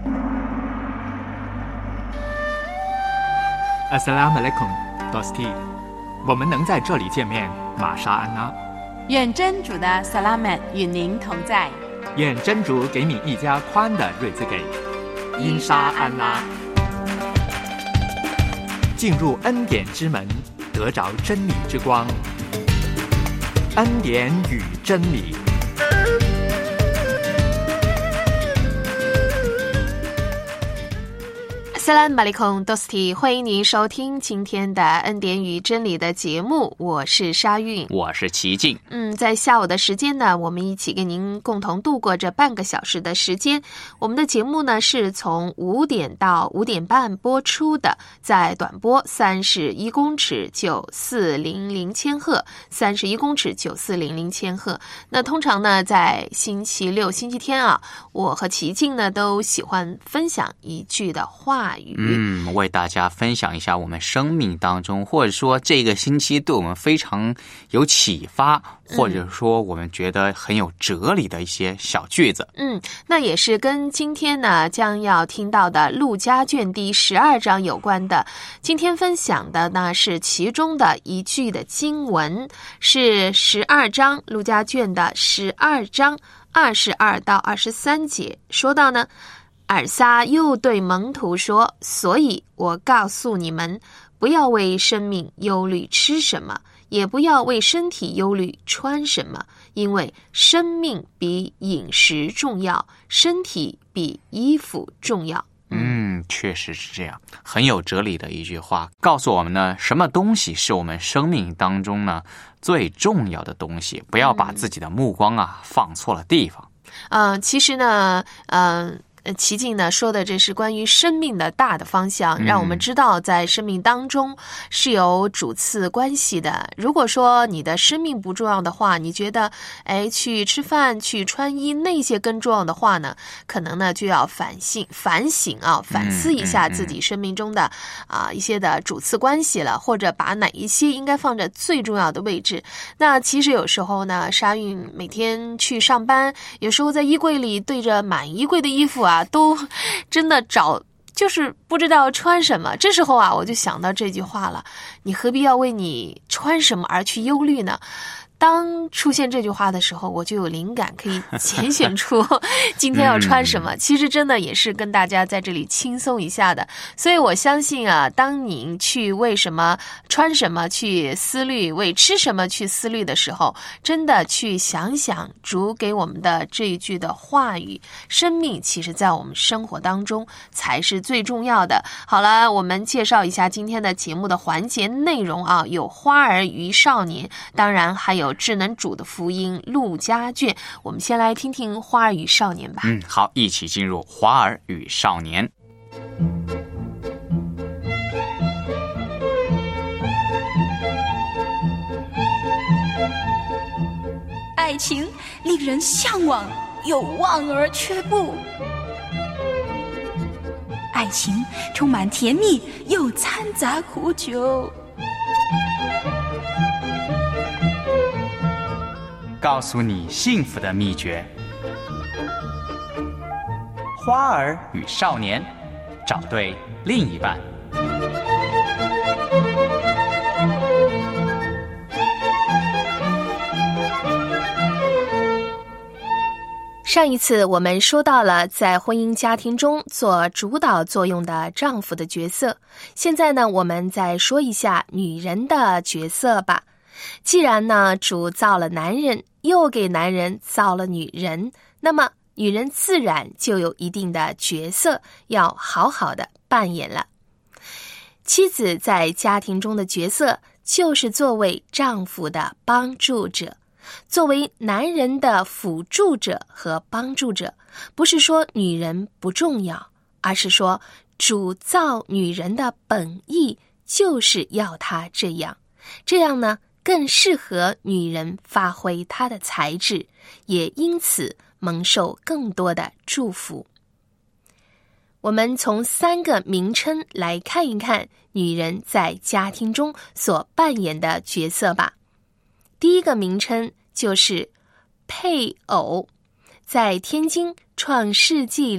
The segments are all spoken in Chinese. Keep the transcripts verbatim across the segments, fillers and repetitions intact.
Assalamualaikum, Dosti。我们能在这里见面，玛莎安娜。 愿真主的萨拉曼与您同在。 愿真主给你一家宽的日子给。因沙安拉。进入恩典之门，得着真理之光。恩典与真理。 萨拉姆马利孔多斯提，欢迎您收听今天的恩典与真理的节目，我是沙韵， 我是齐静。 嗯，在下午的时间呢，我们一起跟您共同度过这半个小时的时间。我们的节目呢是从五点到五点半播出的，在短波三十一公尺九四零零千赫，三十一公尺九四零零千赫。那通常呢，在星期六、星期天啊，我和齐静呢都喜欢分享一句的话。 嗯，为大家分享一下我们生命当中，或者说这个星期对我们非常有启发，或者说我们觉得很有哲理的一些小句子。 嗯，那也是跟今天呢将要听到的路加卷第十二章有关的。今天分享的呢是其中的一句的经文，是十二章路加卷的十二章二十二到二十三节，说到呢，尔撒又对门徒说，所以我告诉你们，不要为生命忧虑吃什么，也不要为身体忧虑穿什么，因为生命比饮食重要，身体比衣服重要。 嗯，确实是这样，很有哲理的一句话，告诉我们呢，什么东西是我们生命当中呢最重要的东西，不要把自己的目光啊、嗯、放错了地方。 呃，其实呢，嗯、呃。呃，齐静呢说的这是关于生命的大的方向，让我们知道在生命当中是有主次关系的。如果说你的生命不重要的话，你觉得哎去吃饭去穿衣那些更重要的话呢，可能呢就要反省反省啊，反思一下自己生命中的啊、呃、一些的主次关系了，或者把哪一些应该放在最重要的位置。那其实有时候呢，沙韵每天去上班，有时候在衣柜里对着满衣柜的衣服啊都真的找就是不知道穿什么，这时候啊我就想到这句话了，你何必要为你穿什么而去忧虑呢？当出现这句话的时候，我就有灵感可以拣选出今天要穿什么、嗯、其实真的也是跟大家在这里轻松一下的。所以我相信啊，当你去为什么穿什么去思虑，为吃什么去思虑的时候，真的去想想主给我们的这一句的话语，生命其实在我们生活当中才是最重要的。好了，我们介绍一下今天的节目的环节内容啊，有花儿与少年，当然还有智能主的福音路加卷。我们先来听听花儿与少年吧。 嗯，好，一起进入花儿与少年。 爱情令人向往，又望而却步；爱情充满甜蜜，又掺杂苦酒。 告诉你幸福的秘诀。花儿与少年，找对另一半。 上一次我们说到了在婚姻家庭中做主导作用的丈夫的角色，现在呢，我们再说一下女人的角色吧。既然呢，主造了男人，又给男人造了女人，那么女人自然就有一定的角色要好好的扮演了。妻子在家庭中的角色就是作为丈夫的帮助者，作为男人的辅助者和帮助者。不是说女人不重要，而是说主造女人的本意就是要她这样，这样呢更适合女人发挥她的才智，也因此蒙受更多的祝福。我们从三个名称来看一看女人在家庭中所扮演的角色吧。第一个名称就是配偶。在天经创世纪里，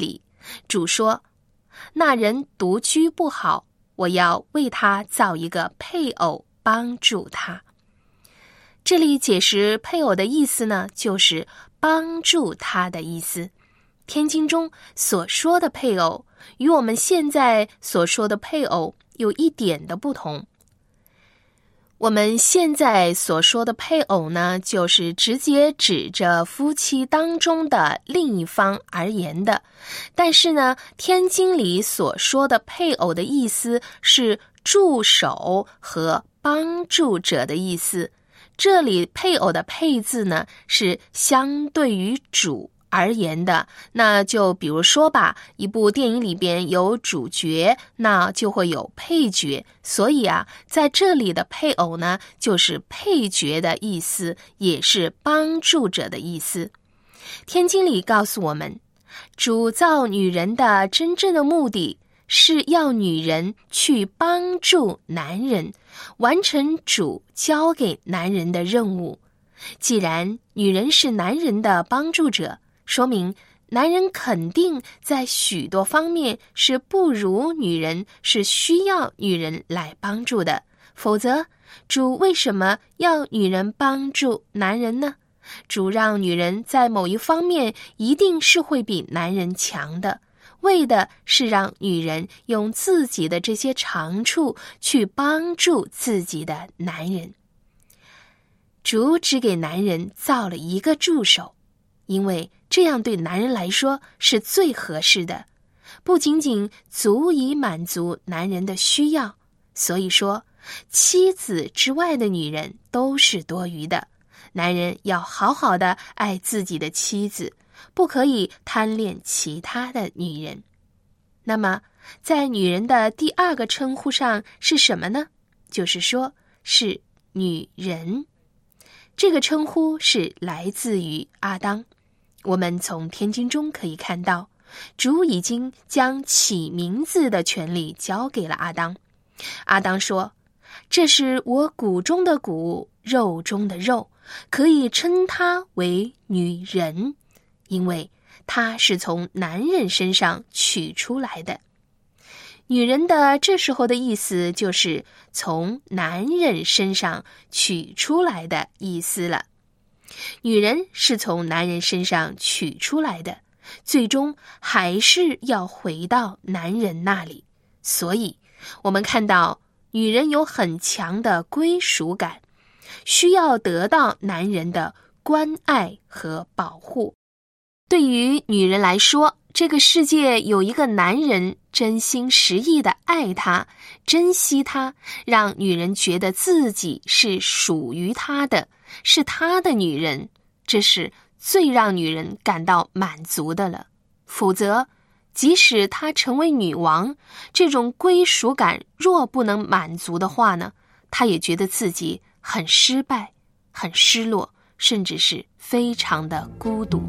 主说，那人独居不好，我要为他造一个配偶，帮助他。这里解释配偶的意思呢，就是帮助他的意思。天经中所说的配偶，与我们现在所说的配偶有一点的不同。我们现在所说的配偶呢，就是直接指着夫妻当中的另一方而言的。但是呢，天经里所说的配偶的意思是助手和帮助者的意思。这里配偶的配字呢，是相对于主而言的。那就比如说吧，一部电影里边有主角，那就会有配角。所以啊，在这里的配偶呢，就是配角的意思，也是帮助者的意思。天经里告诉我们，主造女人的真正的目的是要女人去帮助男人，完成主交给男人的任务。既然女人是男人的帮助者，说明男人肯定在许多方面是不如女人，是需要女人来帮助的。否则，主为什么要女人帮助男人呢？主让女人在某一方面一定是会比男人强的，为的是让女人用自己的这些长处去帮助自己的男人。主只给男人造了一个助手，因为这样对男人来说是最合适的，不仅仅足以满足男人的需要。所以说，妻子之外的女人都是多余的。男人要好好的爱自己的妻子，不可以贪恋其他的女人。那么，在女人的第二个称呼上是什么呢？就是说，是女人。这个称呼是来自于阿当。我们从天经中可以看到，主已经将起名字的权利交给了阿当。阿当说，这是我骨中的骨，肉中的肉，可以称她为女人，因为她是从男人身上取出来的。女人的这时候的意思就是从男人身上取出来的意思了。女人是从男人身上取出来的，最终还是要回到男人那里。所以我们看到女人有很强的归属感，需要得到男人的关爱和保护。对于女人来说，这个世界有一个男人真心实意地爱她，珍惜她，让女人觉得自己是属于她的，是她的女人，这是最让女人感到满足的了。否则，即使她成为女王，这种归属感若不能满足的话呢，她也觉得自己很失败，很失落，甚至是非常的孤独。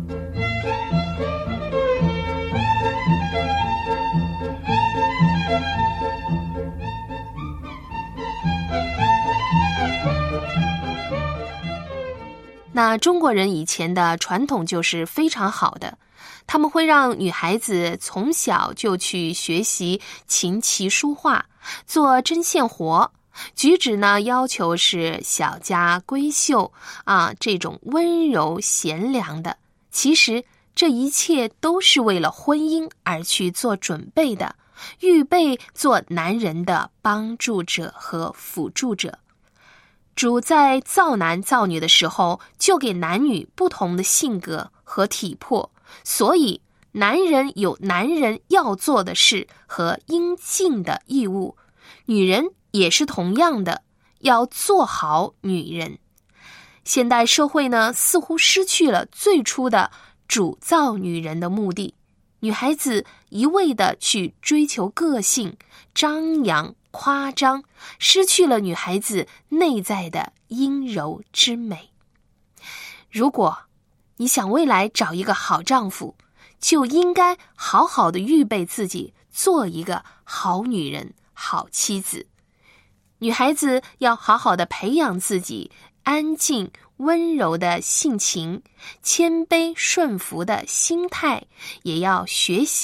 那中国人以前的传统就是非常好的，他们会让女孩子从小就去学习琴棋书画，做针线活，举止呢要求是小家闺秀啊，这种温柔贤良的。其实这一切都是为了婚姻而去做准备的，预备做男人的帮助者和辅助者。主在造男造女的时候，就给男女不同的性格和体魄，所以男人有男人要做的事和应尽的义务，女人也是同样的，要做好女人。现代社会呢，似乎失去了最初的主造女人的目的，女孩子一味地去追求个性、张扬、夸张，失去了女孩子内在的阴柔之美。如果你想未来找一个好丈夫，就应该好好的预备自己，做一个好女人、好妻子。女孩子要好好的培养自己安静温柔的性情，谦卑顺服的心态，也要学习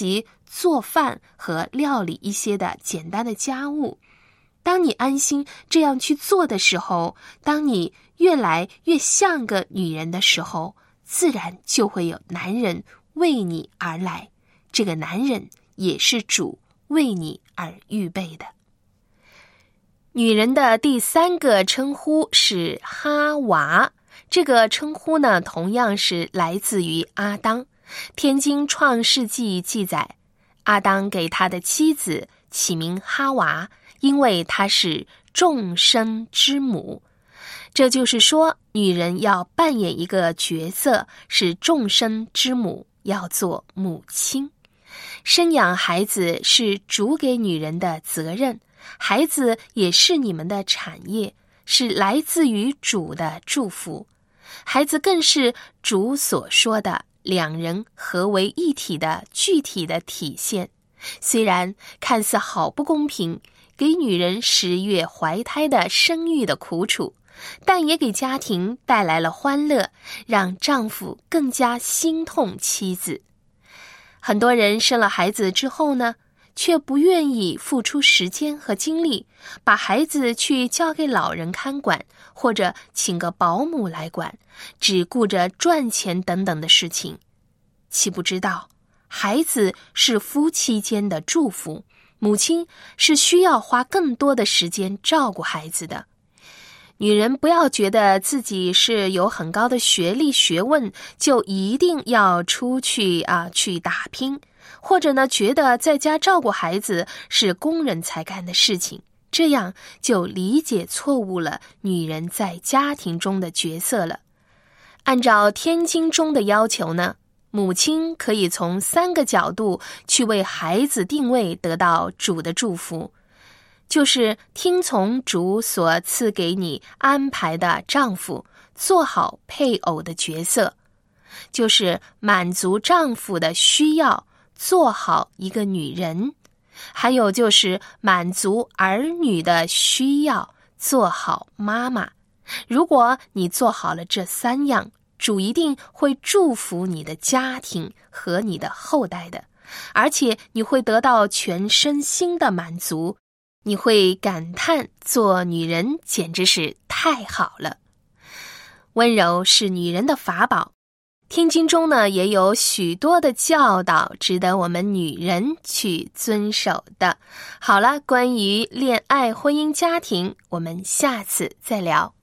做饭和料理一些的简单的家务。当你安心这样去做的时候，当你越来越像个女人的时候，自然就会有男人为你而来。这个男人也是主为你而预备的。女人的第三个称呼是哈娃，这个称呼呢，同样是来自于阿当。天经创世纪记载，阿当给他的妻子起名哈娃，因为她是众生之母。这就是说，女人要扮演一个角色，是众生之母，要做母亲。生养孩子是主给女人的责任，孩子也是你们的产业，是来自于主的祝福。孩子更是主所说的两人合为一体的具体的体现。虽然看似好不公平，给女人十月怀胎的生育的苦楚，但也给家庭带来了欢乐，让丈夫更加心痛妻子。很多人生了孩子之后呢，却不愿意付出时间和精力，把孩子去交给老人看管，或者请个保姆来管，只顾着赚钱等等的事情。岂不知道，孩子是夫妻间的祝福，母亲是需要花更多的时间照顾孩子的。女人不要觉得自己是有很高的学历学问，就一定要出去啊去打拼，或者呢觉得在家照顾孩子是工人才干的事情，这样就理解错误了女人在家庭中的角色了。按照天经中的要求呢，母亲可以从三个角度去为孩子定位，得到主的祝福。就是听从主所赐给你安排的丈夫，做好配偶的角色；就是满足丈夫的需要，做好一个女人；还有就是满足儿女的需要，做好妈妈。如果你做好了这三样，主一定会祝福你的家庭和你的后代的，而且你会得到全身心的满足。你会感叹做女人简直是太好了。温柔是女人的法宝，天经中呢也有许多的教导值得我们女人去遵守的。好了，关于恋爱、婚姻、家庭，我们下次再聊。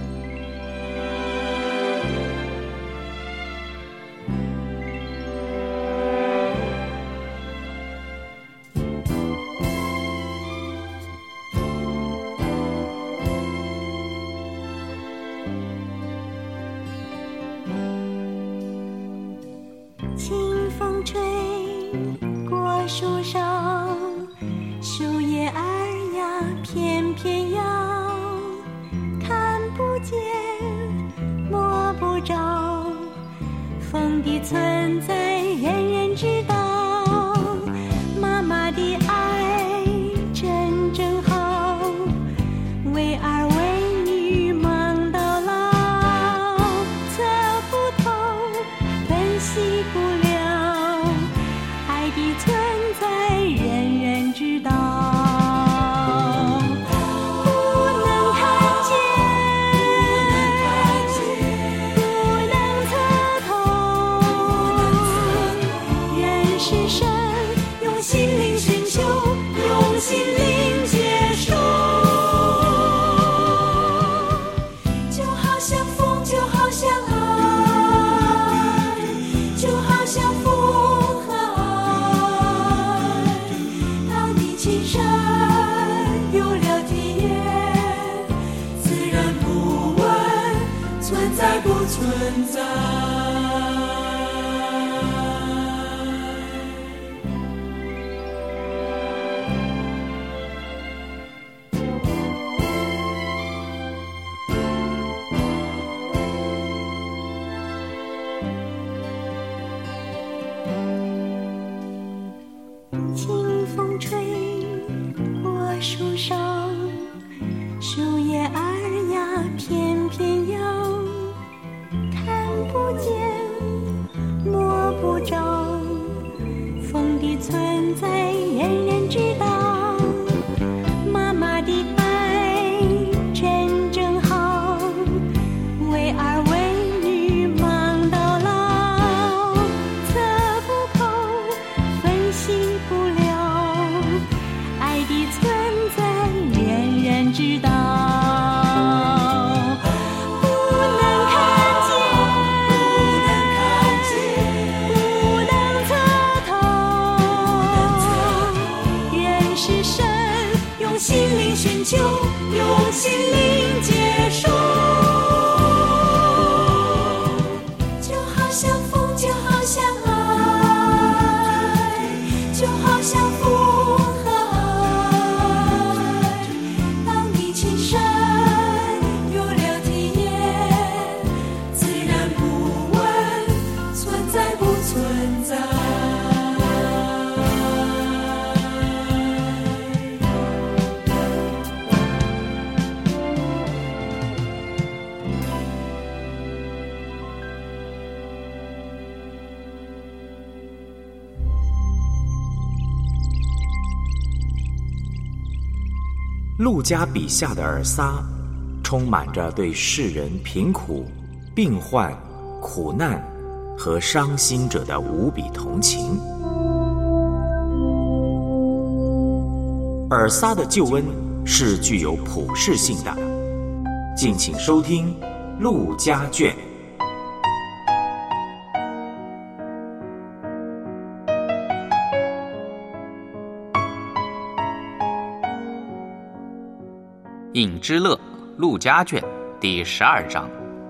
清风吹过树梢，树叶儿呀翩翩摇，看不见摸不着，风的存在人人知道，妈妈的爱真正好，为儿为女忙到老，测不透分析不了，爱的存在人人知道，不能看见，不能测透，人是神，用心灵寻求，用心灵接受，就好像风，就好像爱，就好像风和爱，当你亲身有了体验，自然不问存在不存在。清风吹过树梢，树叶儿呀翩翩摇，看不见摸不着，风的存是神，用心灵寻求，用心灵接受。就好像风，就好像爱，就好像风和爱。当你亲身有了体验，自然不问存在不存在。 路加笔下的尔撒，充满着对世人贫苦、病患、苦难和伤心者的无比同情。尔撒的救恩是具有普世性的。敬请收听《路加卷》。 影之乐，路加卷第十二章。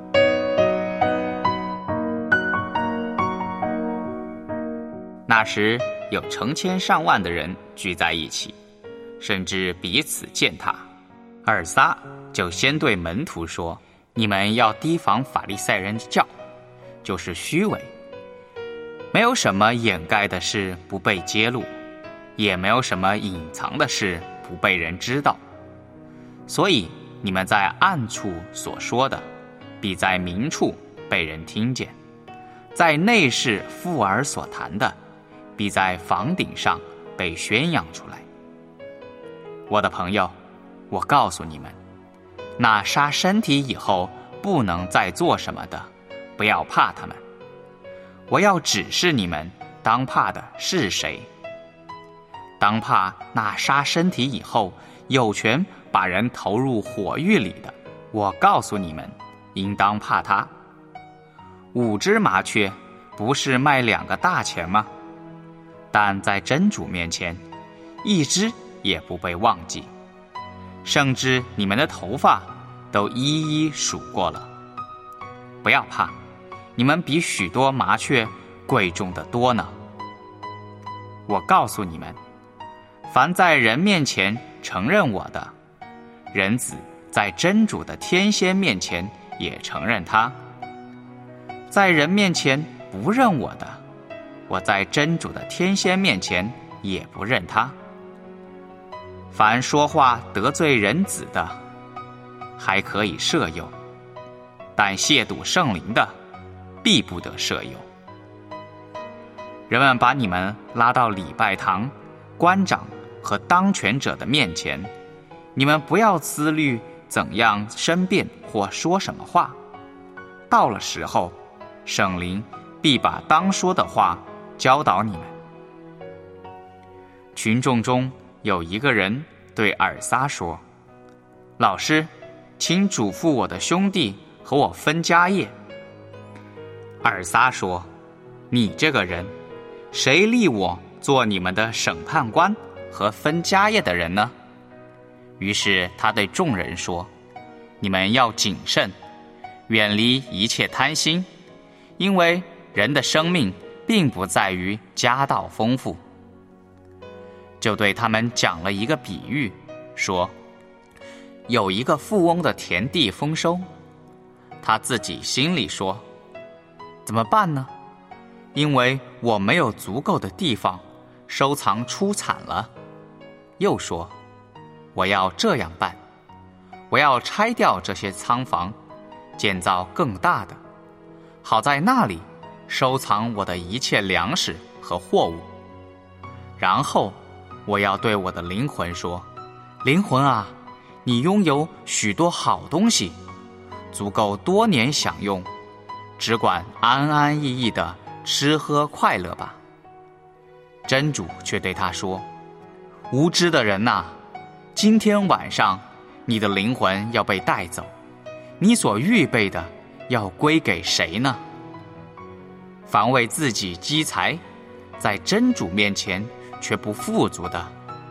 那时有成千上万的人聚在一起，甚至彼此践踏。尔撒就先对门徒说：你们要提防法利赛人的教，就是虚伪。没有什么掩盖的事不被揭露，也没有什么隐藏的事不被人知道。所以你们在暗处所说的，必在明处被人听见；在内室附耳所谈的，必在房顶上被宣扬出来。我的朋友，我告诉你们，那杀身体以后不能再做什么的，不要怕他们。我要指示你们当怕的是谁。当怕那杀身体以后有权把人投入火狱里的，我告诉你们，应当怕他。五只麻雀不是卖两个大钱吗？但在真主面前，一只也不被忘记。甚至你们的头发都一一数过了。不要怕，你们比许多麻雀贵重的多呢。我告诉你们，凡在人面前承认我的，人子在真主的天仙面前也承认他；在人面前不认我的，我在真主的天仙面前也不认他。凡说话得罪人子的，还可以赦宥；但亵渎圣灵的，必不得赦宥。人们把你们拉到礼拜堂、官长和当权者的面前，你们不要思虑怎样申辩或说什么话。到了时候，圣灵必把当说的话教导你们。群众中有一个人对尔撒说：老师，请嘱咐我的兄弟和我分家业。尔撒说：你这个人，谁立我做你们的审判官和分家业的人呢？于是他对众人说：你们要谨慎，远离一切贪心，因为人的生命并不在于家道丰富。就对他们讲了一个比喻，说：有一个富翁的田地丰收，他自己心里说：怎么办呢？因为我没有足够的地方收藏出产了。又说：我要这样办，我要拆掉这些仓房，建造更大的，好在那里收藏我的一切粮食和货物。然后我要对我的灵魂说：灵魂啊，你拥有许多好东西，足够多年享用，只管安安逸逸地吃喝快乐吧。真主却对他说：无知的人哪，今天晚上你的灵魂要被带走，你所预备的要归给谁呢？凡为自己积财，在真主面前却不富足的，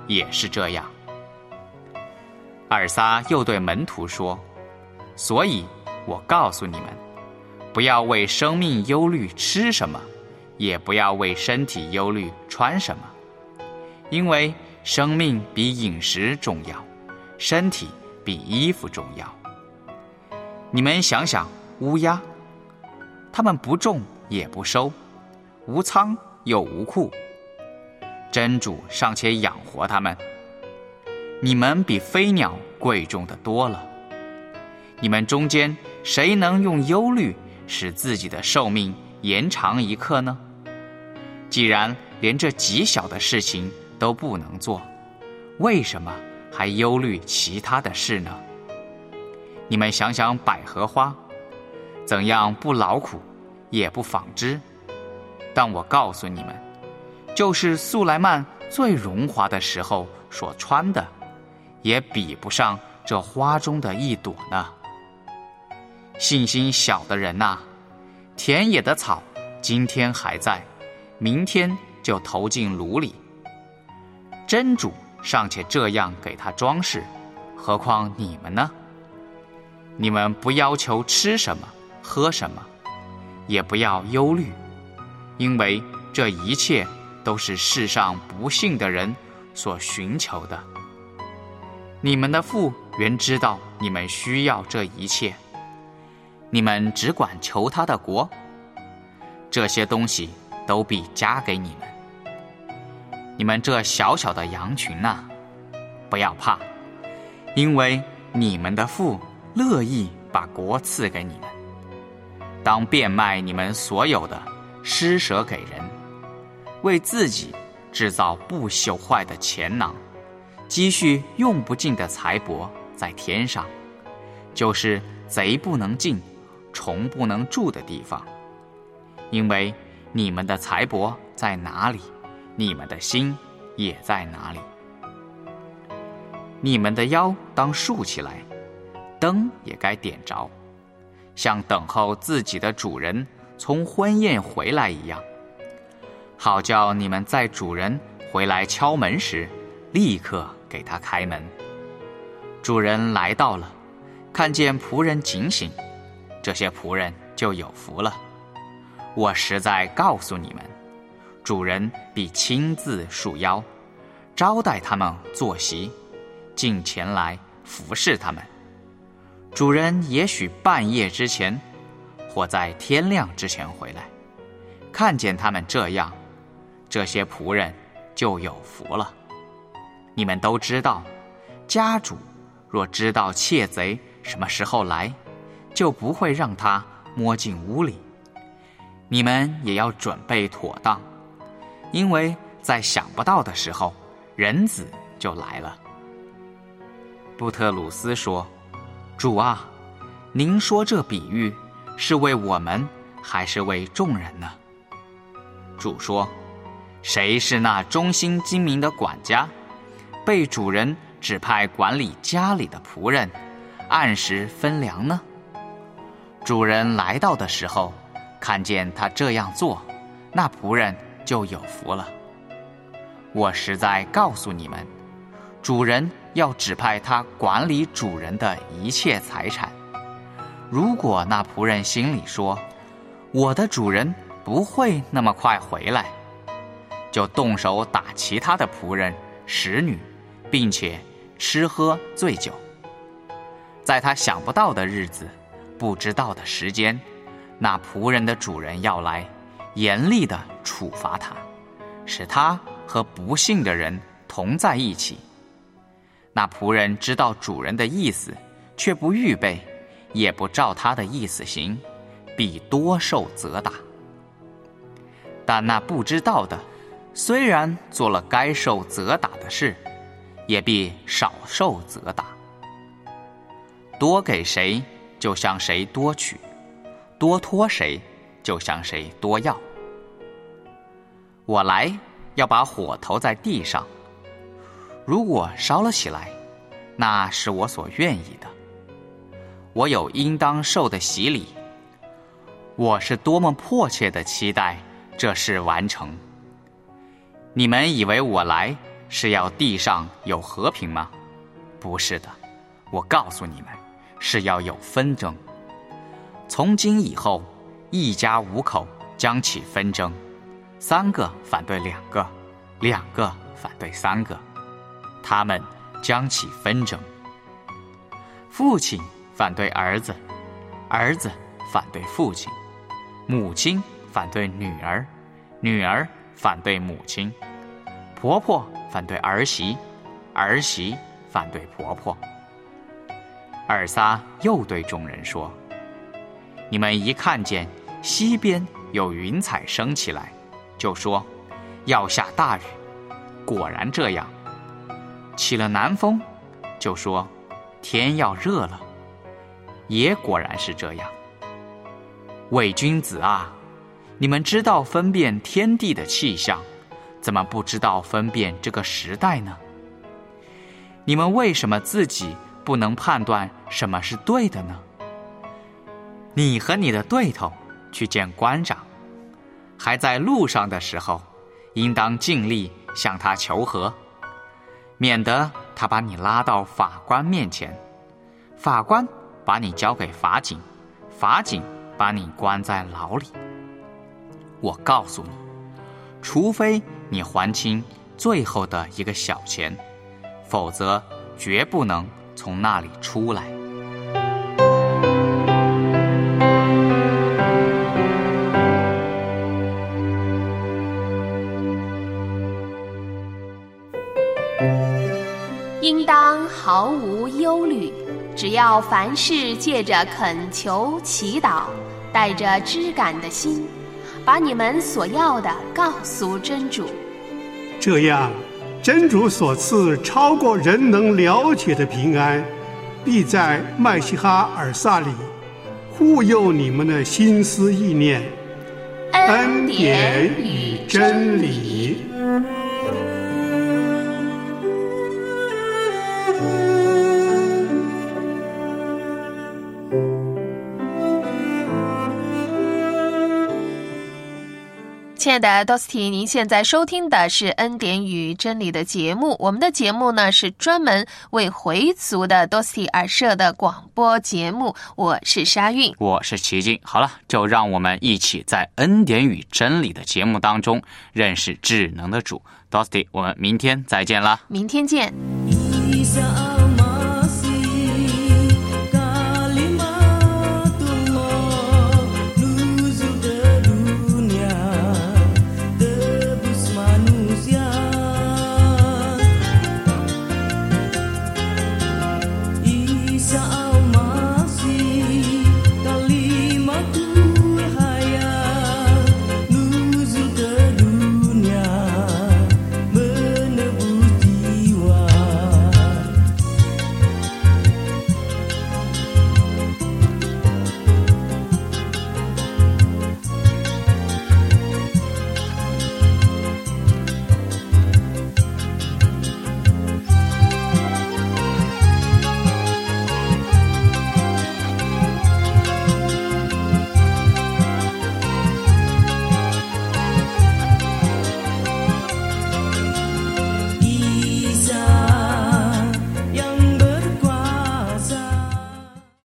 也是这样。尔撒又对门徒说，所以我告诉你们，不要为生命忧虑吃什么，也不要为身体忧虑穿什么，因为生命比饮食重要，身体比衣服重要。你们想想乌鸦，它们不种也不收，无仓又无库，真主尚且养活它们，你们比飞鸟贵重的多了。你们中间谁能用忧虑使自己的寿命延长一刻呢？既然连这极小的事情都不能做，为什么还忧虑其他的事呢？你们想想百合花，怎样不劳苦，也不纺织。但我告诉你们，就是素莱曼最荣华的时候所穿的，也比不上这花中的一朵呢。信心小的人呐、啊，田野的草今天还在，明天就投进炉里。真主尚且这样给他装饰，何况你们呢？你们不要求吃什么喝什么，也不要忧虑，因为这一切都是世上不信的人所寻求的。你们的父原知道你们需要这一切，你们只管求他的国，这些东西都必加给你们。你们这小小的羊群啊，不要怕，因为你们的父乐意把国赐给你们。当变卖你们所有的，施舍给人，为自己制造不朽坏的钱囊，积蓄用不尽的财帛在天上，就是贼不能进，虫不能住的地方。因为你们的财帛在哪里，你们的心也在哪里。你们的腰当竖起来，灯也该点着，像等候自己的主人从婚宴回来一样，好叫你们在主人回来敲门时，立刻给他开门。主人来到了，看见仆人警醒，这些仆人就有福了。我实在告诉你们，主人必亲自束腰，招待他们坐席，进前来服侍他们。主人也许半夜之前，或在天亮之前回来，看见他们这样，这些仆人就有福了。你们都知道，家主若知道窃贼什么时候来，就不会让他摸进屋里。你们也要准备妥当，因为在想不到的时候，人子就来了。布特鲁斯说，主啊，您说这比喻是为我们还是为众人呢？主说，谁是那忠心精明的管家，被主人指派管理家里的仆人，按时分粮呢？主人来到的时候，看见他这样做，那仆人就有福了。我实在告诉你们，主人要指派他管理主人的一切财产。如果那仆人心里说，我的主人不会那么快回来，就动手打其他的仆人使女，并且吃喝醉酒。在他想不到的日子，不知道的时间，那仆人的主人要来，严厉地处罚他，使他和不信的人同在一起。那仆人知道主人的意思，却不预备，也不照他的意思行，必多受责打。但那不知道的，虽然做了该受责打的事，也必少受责打。多给谁，就向谁多取；多托谁，就向谁多要。我来要把火投在地上，如果烧了起来，那是我所愿意的。我有应当受的洗礼，我是多么迫切的期待这事完成。你们以为我来是要地上有和平吗？不是的，我告诉你们，是要有纷争。从今以后，一家五口将起纷争，三个反对两个，两个反对三个，他们将起纷争。父亲反对儿子，儿子反对父亲，母亲反对女儿，女儿反对母亲，婆婆反对儿媳，儿媳反对婆婆。尔撒又对众人说：你们一看见西边有云彩升起来，就说要下大雨，果然这样。起了南风，就说天要热了，也果然是这样。伪君子啊，你们知道分辨天地的气象，怎么不知道分辨这个时代呢？你们为什么自己不能判断什么是对的呢？你和你的对头去见官长，还在路上的时候，应当尽力向他求和，免得他把你拉到法官面前，法官把你交给法警，法警把你关在牢里。我告诉你，除非你还清最后的一个小钱，否则绝不能从那里出来。 应当毫无忧虑，只要凡事借着恳求祈祷，带着知感的心，把你们所要的告诉真主。 这样，真主所赐超过人能了解的平安，必在麦西哈尔撒里护佑你们的心思意念。恩典与真理。 亲爱的 Dosty， 您现在收听的是恩典与真理的节目。我们的节目呢是专门为回族的 Dosty 而设的广播节目。我是沙韵， 我是齐静。好了，就让我们一起在恩典与真理的节目当中认识智能的主。Dosty， 我们明天再见了。 明天见。